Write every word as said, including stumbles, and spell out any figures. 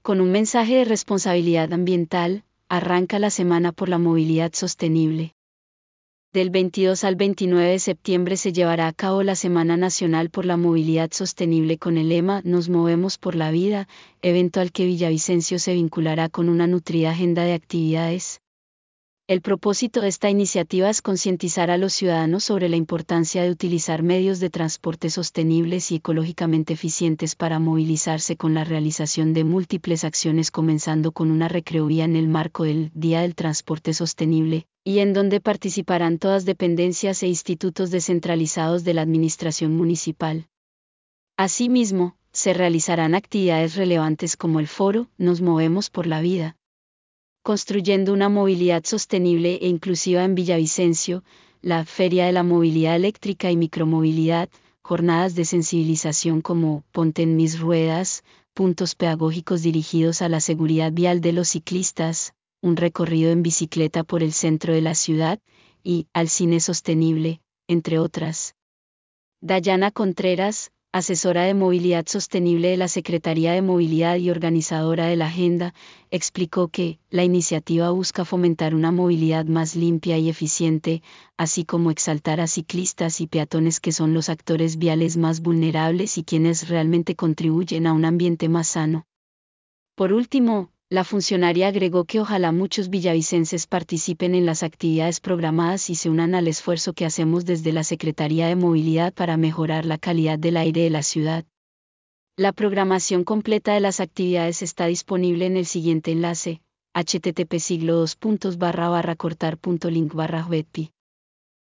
Con un mensaje de responsabilidad ambiental, arranca la Semana por la Movilidad Sostenible. Del veintidós al veintinueve de septiembre se llevará a cabo la Semana Nacional por la Movilidad Sostenible con el lema Nos movemos por la vida, evento al que Villavicencio se vinculará con una nutrida agenda de actividades. El propósito de esta iniciativa es concientizar a los ciudadanos sobre la importancia de utilizar medios de transporte sostenibles y ecológicamente eficientes para movilizarse con la realización de múltiples acciones, comenzando con una recreovía en el marco del Día del Transporte Sostenible, y en donde participarán todas dependencias e institutos descentralizados de la administración municipal. Asimismo, se realizarán actividades relevantes como el foro Nos movemos por la vida, construyendo una movilidad sostenible e inclusiva en Villavicencio, la Feria de la Movilidad Eléctrica y Micromovilidad, jornadas de sensibilización como Ponte en mis ruedas, puntos pedagógicos dirigidos a la seguridad vial de los ciclistas, un recorrido en bicicleta por el centro de la ciudad, y Al Cine Sostenible, entre otras. Dayana Contreras, asesora de movilidad sostenible de la Secretaría de Movilidad y organizadora de la agenda, explicó que la iniciativa busca fomentar una movilidad más limpia y eficiente, así como exaltar a ciclistas y peatones, que son los actores viales más vulnerables y quienes realmente contribuyen a un ambiente más sano. Por último, la funcionaria agregó que ojalá muchos villavicenses participen en las actividades programadas y se unan al esfuerzo que hacemos desde la Secretaría de Movilidad para mejorar la calidad del aire de la ciudad. La programación completa de las actividades está disponible en el siguiente enlace: http siglo dos puntos barra barra cortar punto link barra webpi.